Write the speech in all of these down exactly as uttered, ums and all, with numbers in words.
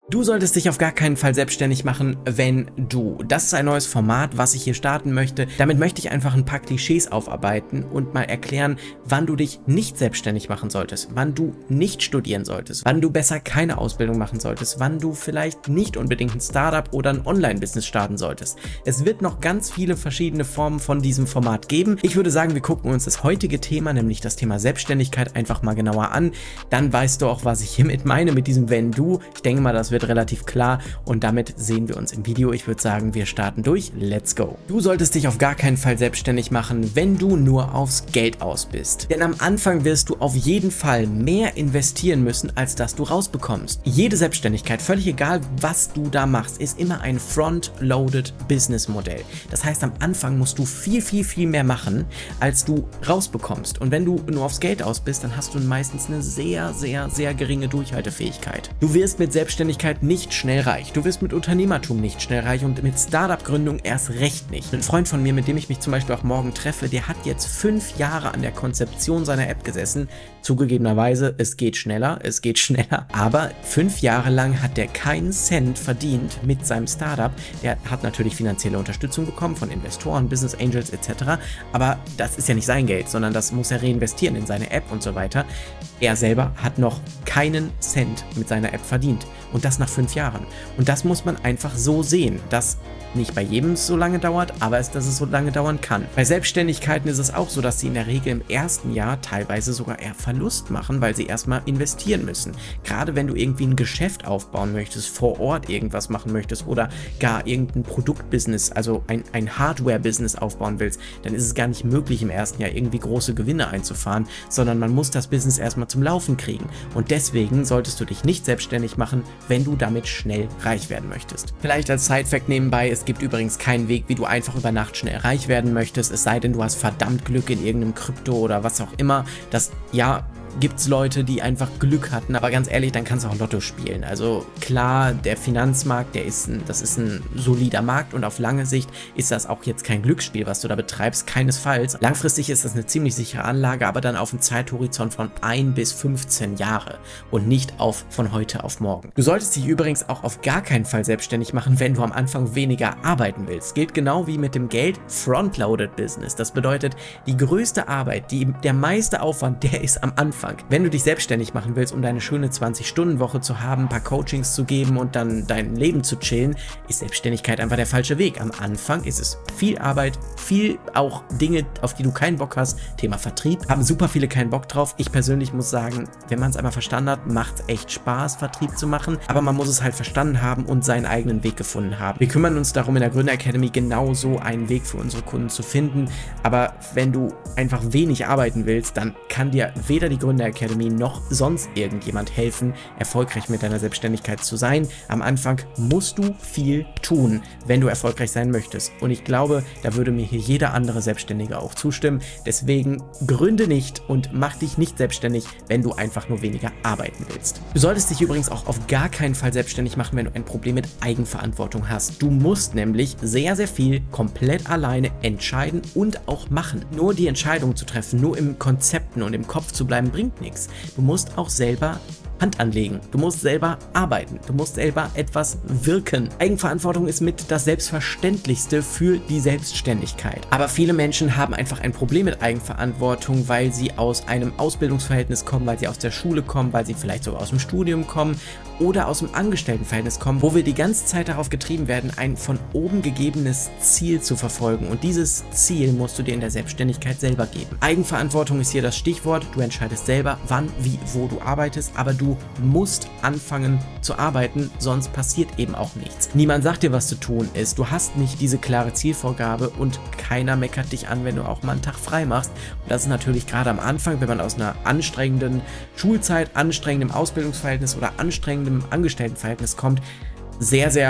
Du solltest dich auf gar keinen Fall selbstständig machen, wenn du. Das ist ein neues Format, was ich hier starten möchte. Damit möchte ich einfach ein paar Klischees aufarbeiten und mal erklären, wann du dich nicht selbstständig machen solltest, wann du nicht studieren solltest, wann du besser keine Ausbildung machen solltest, wann du vielleicht nicht unbedingt ein Startup oder ein Online-Business starten solltest. Es wird noch ganz viele verschiedene Formen von diesem Format geben. Ich würde sagen, wir gucken uns das heutige Thema, nämlich das Thema Selbstständigkeit, einfach mal genauer an. Dann weißt du auch, was ich hiermit meine, mit diesem Wenn du. Ich denke mal, das wird relativ klar und damit sehen wir uns im Video. Ich würde sagen, wir starten durch. Let's go. Du solltest dich auf gar keinen Fall selbstständig machen, wenn du nur aufs Geld aus bist. Denn am Anfang wirst du auf jeden Fall mehr investieren müssen, als dass du rausbekommst. Jede Selbstständigkeit, völlig egal, was du da machst, ist immer ein Front-Loaded Business-Modell. Das heißt, am Anfang musst du viel, viel, viel mehr machen, als du rausbekommst. Und wenn du nur aufs Geld aus bist, dann hast du meistens eine sehr, sehr, sehr geringe Durchhaltefähigkeit. Du wirst mit Selbstständigkeit nicht schnell reich. Du wirst mit Unternehmertum nicht schnell reich und mit Startup-Gründung erst recht nicht. Ein Freund von mir, mit dem ich mich zum Beispiel auch morgen treffe, der hat jetzt fünf Jahre an der Konzeption seiner App gesessen. Zugegebenerweise, es geht schneller, es geht schneller, aber fünf Jahre lang hat der keinen Cent verdient mit seinem Startup. Der hat natürlich finanzielle Unterstützung bekommen von Investoren, Business Angels et cetera. Aber das ist ja nicht sein Geld, sondern das muss er reinvestieren in seine App und so weiter. Er selber hat noch keinen Cent mit seiner App verdient. Und das nach fünf Jahren. Und das muss man einfach so sehen, dass nicht bei jedem so lange dauert, aber es, dass es so lange dauern kann. Bei Selbstständigkeiten ist es auch so, dass sie in der Regel im ersten Jahr teilweise sogar eher Verlust machen, weil sie erstmal investieren müssen. Gerade wenn du irgendwie ein Geschäft aufbauen möchtest, vor Ort irgendwas machen möchtest oder gar irgendein Produktbusiness, also ein, ein Hardware-Business aufbauen willst, dann ist es gar nicht möglich im ersten Jahr irgendwie große Gewinne einzufahren, sondern man muss das Business erstmal zum Laufen kriegen. Und deswegen solltest du dich nicht selbstständig machen, wenn du damit schnell reich werden möchtest. Vielleicht als Side-Fact nebenbei, es gibt übrigens keinen Weg, wie du einfach über Nacht schnell reich werden möchtest, es sei denn, du hast verdammt Glück in irgendeinem Krypto oder was auch immer. Das, ja, gibt es Leute, die einfach Glück hatten, aber ganz ehrlich, dann kannst du auch Lotto spielen. Also klar, der Finanzmarkt, der ist ein, das ist ein solider Markt und auf lange Sicht ist das auch jetzt kein Glücksspiel, was du da betreibst, keinesfalls. Langfristig ist das eine ziemlich sichere Anlage, aber dann auf einem Zeithorizont von ein bis fünfzehn Jahre und nicht auf von heute auf morgen. Du solltest dich übrigens auch auf gar keinen Fall selbstständig machen, wenn du am Anfang weniger arbeiten willst. Gilt genau wie mit dem Geld, Front-Loaded Business. Das bedeutet, die größte Arbeit, die, der meiste Aufwand, der ist am Anfang. Wenn du dich selbstständig machen willst, um deine schöne zwanzig-Stunden-Woche zu haben, ein paar Coachings zu geben und dann dein Leben zu chillen, ist Selbstständigkeit einfach der falsche Weg. Am Anfang ist es viel Arbeit, viel auch Dinge, auf die du keinen Bock hast. Thema Vertrieb, haben super viele keinen Bock drauf. Ich persönlich muss sagen, wenn man es einmal verstanden hat, macht es echt Spaß, Vertrieb zu machen, aber man muss es halt verstanden haben und seinen eigenen Weg gefunden haben. Wir kümmern uns darum in der Gründer Academy genauso einen Weg für unsere Kunden zu finden, aber wenn du einfach wenig arbeiten willst, dann kann dir weder die Gründer Academy noch sonst irgendjemand helfen, erfolgreich mit deiner Selbstständigkeit zu sein. Am Anfang musst du viel tun, wenn du erfolgreich sein möchtest. Und ich glaube, da würde mir hier jeder andere Selbstständige auch zustimmen. Deswegen gründe nicht und mach dich nicht selbstständig, wenn du einfach nur weniger arbeiten willst. Du solltest dich übrigens auch auf gar keinen Fall selbstständig machen, wenn du ein Problem mit Eigenverantwortung hast. Du musst nämlich sehr, sehr viel komplett alleine entscheiden und auch machen. Nur die Entscheidung zu treffen, nur im Konzepten und im Kopf zu bleiben, bringt nichts. Du musst auch selber Hand anlegen. Du musst selber arbeiten. Du musst selber etwas wirken. Eigenverantwortung ist mit das Selbstverständlichste für die Selbstständigkeit. Aber viele Menschen haben einfach ein Problem mit Eigenverantwortung, weil sie aus einem Ausbildungsverhältnis kommen, weil sie aus der Schule kommen, weil sie vielleicht sogar aus dem Studium kommen oder aus dem Angestelltenverhältnis kommen, wo wir die ganze Zeit darauf getrieben werden, ein von oben gegebenes Ziel zu verfolgen. Und dieses Ziel musst du dir in der Selbstständigkeit selber geben. Eigenverantwortung ist hier das Stichwort. Du entscheidest selber, wann, wie, wo du arbeitest, aber du musst anfangen zu arbeiten, sonst passiert eben auch nichts. Niemand sagt dir, was zu tun ist. Du hast nicht diese klare Zielvorgabe und keiner meckert dich an, wenn du auch mal einen Tag frei machst. Und das ist natürlich gerade am Anfang, wenn man aus einer anstrengenden Schulzeit, anstrengendem Ausbildungsverhältnis oder anstrengendem Angestelltenverhältnis kommt, sehr, sehr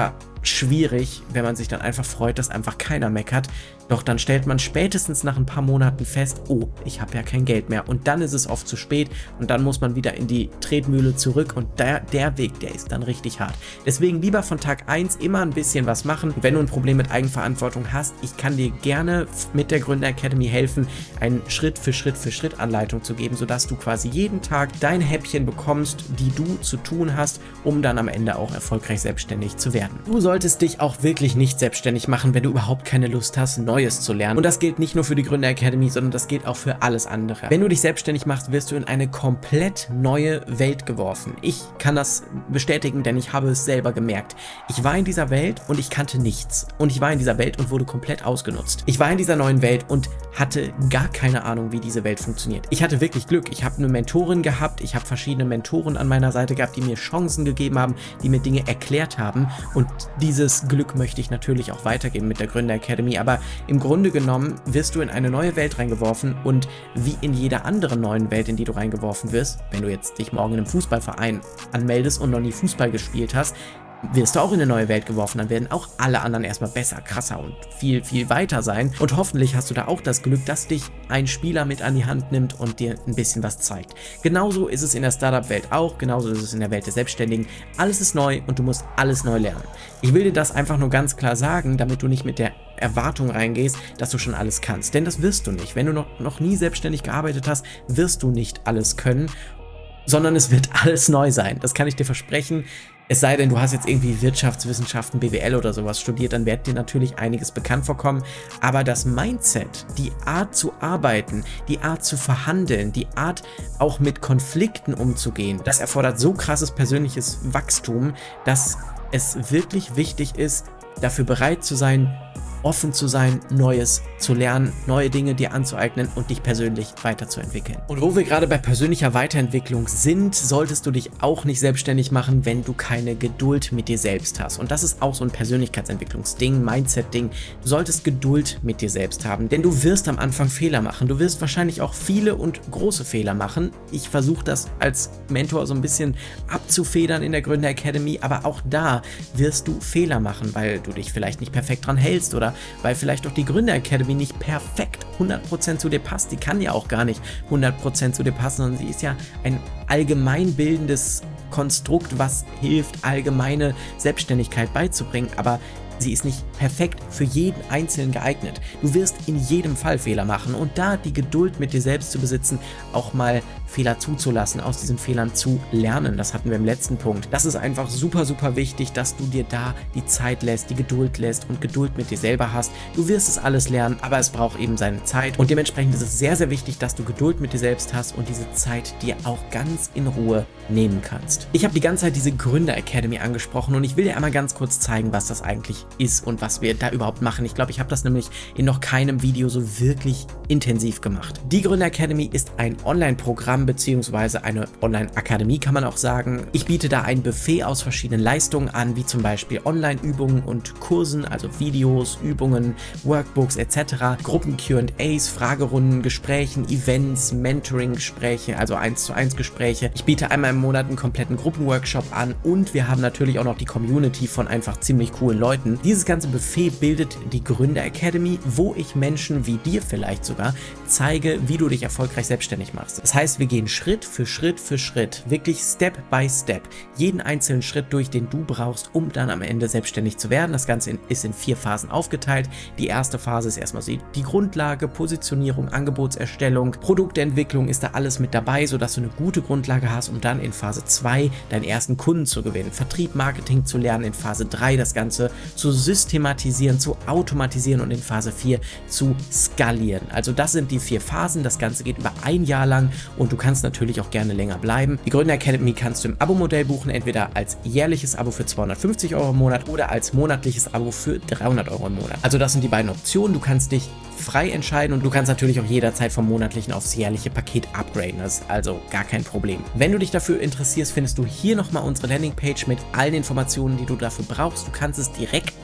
schwierig, wenn man sich dann einfach freut, dass einfach keiner meckert. Doch dann stellt man spätestens nach ein paar Monaten fest, oh, ich habe ja kein Geld mehr. Und dann ist es oft zu spät und dann muss man wieder in die Tretmühle zurück und der, der Weg, der ist dann richtig hart. Deswegen lieber von Tag eins immer ein bisschen was machen. Wenn du ein Problem mit Eigenverantwortung hast, ich kann dir gerne mit der Gründer Academy helfen, eine Schritt für Schritt für Schritt Anleitung zu geben, sodass du quasi jeden Tag dein Häppchen bekommst, die du zu tun hast, um dann am Ende auch erfolgreich selbstständig zu werden. Du solltest dich auch wirklich nicht selbstständig machen, wenn du überhaupt keine Lust hast, Neues zu lernen. Und das gilt nicht nur für die Gründer Academy, sondern das gilt auch für alles andere. Wenn du dich selbstständig machst, wirst du in eine komplett neue Welt geworfen. Ich kann das bestätigen, denn ich habe es selber gemerkt. Ich war in dieser Welt und ich kannte nichts. Und ich war in dieser Welt und wurde komplett ausgenutzt. Ich war in dieser neuen Welt und hatte gar keine Ahnung, wie diese Welt funktioniert. Ich hatte wirklich Glück. Ich habe eine Mentorin gehabt, ich habe verschiedene Mentoren an meiner Seite gehabt, die mir Chancen gegeben haben, die mir Dinge erklärt haben. Und dieses Glück möchte ich natürlich auch weitergeben mit der Gründer Academy. Aber im Grunde genommen wirst du in eine neue Welt reingeworfen und wie in jeder anderen neuen Welt, in die du reingeworfen wirst, wenn du jetzt dich morgen in einem Fußballverein anmeldest und noch nie Fußball gespielt hast, wirst du auch in eine neue Welt geworfen, dann werden auch alle anderen erstmal besser, krasser und viel, viel weiter sein. Und hoffentlich hast du da auch das Glück, dass dich ein Spieler mit an die Hand nimmt und dir ein bisschen was zeigt. Genauso ist es in der Startup-Welt auch, genauso ist es in der Welt der Selbstständigen. Alles ist neu und du musst alles neu lernen. Ich will dir das einfach nur ganz klar sagen, damit du nicht mit der Erwartung reingehst, dass du schon alles kannst. Denn das wirst du nicht. Wenn du noch, noch nie selbstständig gearbeitet hast, wirst du nicht alles können, sondern es wird alles neu sein. Das kann ich dir versprechen. Es sei denn, du hast jetzt irgendwie Wirtschaftswissenschaften, B W L oder sowas studiert, dann wird dir natürlich einiges bekannt vorkommen. Aber das Mindset, die Art zu arbeiten, die Art zu verhandeln, die Art auch mit Konflikten umzugehen, das erfordert so krasses persönliches Wachstum, dass es wirklich wichtig ist, dafür bereit zu sein, offen zu sein, Neues zu lernen, neue Dinge dir anzueignen und dich persönlich weiterzuentwickeln. Und wo wir gerade bei persönlicher Weiterentwicklung sind, solltest du dich auch nicht selbstständig machen, wenn du keine Geduld mit dir selbst hast. Und das ist auch so ein Persönlichkeitsentwicklungsding, Mindset-Ding. Du solltest Geduld mit dir selbst haben, denn du wirst am Anfang Fehler machen. Du wirst wahrscheinlich auch viele und große Fehler machen. Ich versuche das als Mentor so ein bisschen abzufedern in der Gründer Academy, aber auch da wirst du Fehler machen, weil du dich vielleicht nicht perfekt dran hältst oder weil vielleicht auch die Gründer Academy nicht perfekt hundert Prozent zu dir passt. Die kann ja auch gar nicht hundert Prozent zu dir passen, sondern sie ist ja ein allgemeinbildendes Konstrukt, was hilft, allgemeine Selbstständigkeit beizubringen, aber sie ist nicht perfekt für jeden Einzelnen geeignet. Du wirst in jedem Fall Fehler machen und da die Geduld mit dir selbst zu besitzen, auch mal Fehler zuzulassen, aus diesen Fehlern zu lernen. Das hatten wir im letzten Punkt. Das ist einfach super, super wichtig, dass du dir da die Zeit lässt, die Geduld lässt und Geduld mit dir selber hast. Du wirst es alles lernen, aber es braucht eben seine Zeit und dementsprechend ist es sehr, sehr wichtig, dass du Geduld mit dir selbst hast und diese Zeit dir auch ganz in Ruhe nehmen kannst. Ich habe die ganze Zeit diese Gründer Academy angesprochen und ich will dir einmal ganz kurz zeigen, was das eigentlich ist und was wir da überhaupt machen. Ich glaube, ich habe das nämlich in noch keinem Video so wirklich intensiv gemacht. Die Gründer Academy ist ein Online-Programm beziehungsweise eine Online-Akademie, kann man auch sagen. Ich biete da ein Buffet aus verschiedenen Leistungen an, wie zum Beispiel Online-Übungen und Kursen, also Videos, Übungen, Workbooks et cetera, Gruppen-Q und A's, Fragerunden, Gesprächen, Events, Mentoring-Gespräche, also eins zu eins Gespräche. Ich biete einmal im Monat einen kompletten Gruppenworkshop an und wir haben natürlich auch noch die Community von einfach ziemlich coolen Leuten. Dieses ganze Buffet bildet die Gründer Academy, wo ich Menschen wie dir vielleicht sogar zeige, wie du dich erfolgreich selbstständig machst. Das heißt, wir gehen Schritt für Schritt für Schritt, wirklich Step by Step, jeden einzelnen Schritt durch, den du brauchst, um dann am Ende selbstständig zu werden. Das Ganze ist in vier Phasen aufgeteilt. Die erste Phase ist erstmal die Grundlage, Positionierung, Angebotserstellung, Produktentwicklung ist da alles mit dabei, sodass du eine gute Grundlage hast, um dann in Phase zwei deinen ersten Kunden zu gewinnen, Vertrieb, Marketing zu lernen, in Phase drei das Ganze zu systematisieren, zu automatisieren und in Phase vier zu skalieren. Also das sind die vier Phasen, das Ganze geht über ein Jahr lang und du kannst natürlich auch gerne länger bleiben. Die Gründer Academy kannst du im Abo-Modell buchen, entweder als jährliches Abo für zweihundertfünfzig Euro im Monat oder als monatliches Abo für dreihundert Euro im Monat. Also das sind die beiden Optionen, du kannst dich frei entscheiden und du kannst natürlich auch jederzeit vom monatlichen aufs jährliche Paket upgraden, das ist also gar kein Problem. Wenn du dich dafür interessierst, findest du hier nochmal unsere Landingpage mit allen Informationen, die du dafür brauchst. Du kannst es direkt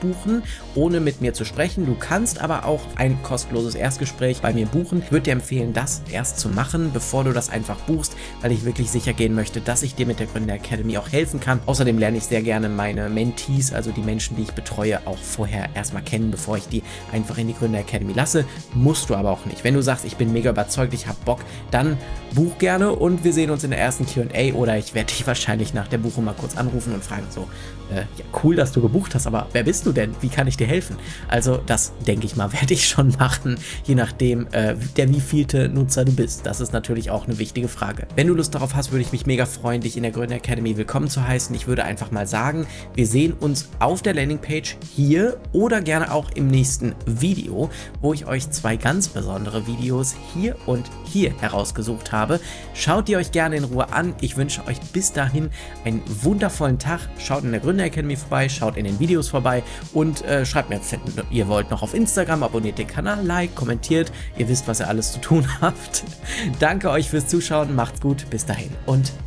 buchen, ohne mit mir zu sprechen. Du kannst aber auch ein kostenloses Erstgespräch bei mir buchen. Ich würde dir empfehlen, das erst zu machen, bevor du das einfach buchst, weil ich wirklich sicher gehen möchte, dass ich dir mit der Gründer Academy auch helfen kann. Außerdem lerne ich sehr gerne meine Mentees, also die Menschen, die ich betreue, auch vorher erstmal kennen, bevor ich die einfach in die Gründer Academy lasse. Musst du aber auch nicht. Wenn du sagst, ich bin mega überzeugt, ich habe Bock, dann buch gerne und wir sehen uns in der ersten Q und A oder ich werde dich wahrscheinlich nach der Buchung mal kurz anrufen und fragen so, äh, ja cool, dass du gebucht hast, aber wer bist du denn? Wie kann ich dir helfen? Also das, denke ich mal, werde ich schon machen, je nachdem, äh, der wievielte Nutzer du bist. Das ist natürlich auch eine wichtige Frage. Wenn du Lust darauf hast, würde ich mich mega freuen, dich in der Gründer Academy willkommen zu heißen. Ich würde einfach mal sagen, wir sehen uns auf der Landingpage hier oder gerne auch im nächsten Video, wo ich euch zwei ganz besondere Videos hier und hier herausgesucht habe. Schaut die euch gerne in Ruhe an. Ich wünsche euch bis dahin einen wundervollen Tag. Schaut in der Gründer Academy vorbei, schaut in den Videos vorbei und äh, schreibt mir, wenn ihr wollt, noch auf Instagram, abonniert den Kanal, like, kommentiert. Ihr wisst, was ihr alles zu tun habt. Danke euch fürs Zuschauen, macht's gut, bis dahin und